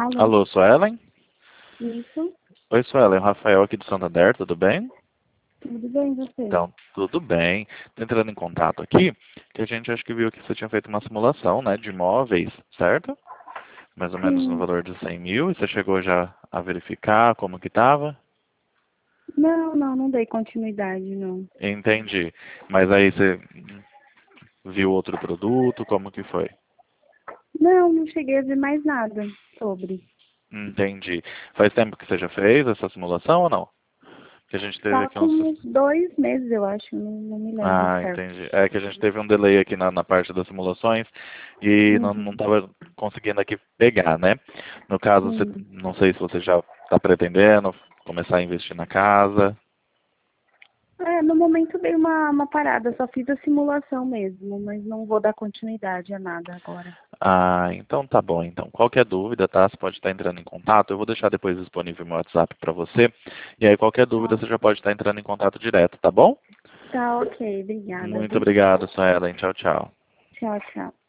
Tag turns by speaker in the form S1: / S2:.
S1: Alô,
S2: Alô, Suelen?
S1: isso?
S2: Oi, Suelen, Rafael aqui do Santander, tudo bem?
S1: Tudo bem, você?
S2: Então, tudo bem. Tô entrando em contato aqui, que a gente acho que viu que você tinha feito uma simulação, né, de imóveis, certo? Mais ou menos no
S1: Sim.
S2: valor de 100 mil, e você chegou já a verificar como que estava?
S1: Não dei continuidade, não.
S2: Entendi. Mas aí você viu outro produto, como que foi?
S1: Não cheguei a ver mais nada sobre.
S2: Entendi. Faz tempo que você já fez essa simulação ou não? Que a gente teve
S1: Tá
S2: aqui
S1: com
S2: uns...
S1: uns 2 meses, eu acho, não me lembro
S2: Ah,
S1: certo.
S2: entendi. É que a gente teve um delay aqui na parte das simulações e não
S1: Uhum,
S2: estava conseguindo aqui pegar, né? No caso, você,
S1: sim.
S2: não sei se você já está pretendendo começar a investir na casa.
S1: No momento dei uma parada, só fiz a simulação mesmo, mas não vou dar continuidade a nada agora.
S2: Ah, então tá bom. Então, qualquer dúvida, tá? Você pode estar entrando em contato. Eu vou deixar depois disponível meu WhatsApp para você. E aí, qualquer dúvida,
S1: Tá,
S2: você já pode estar entrando em contato direto, tá bom?
S1: tá ok, obrigada,
S2: Muito
S1: viu?
S2: obrigado, Suelen. Tchau, tchau.
S1: Tchau, tchau.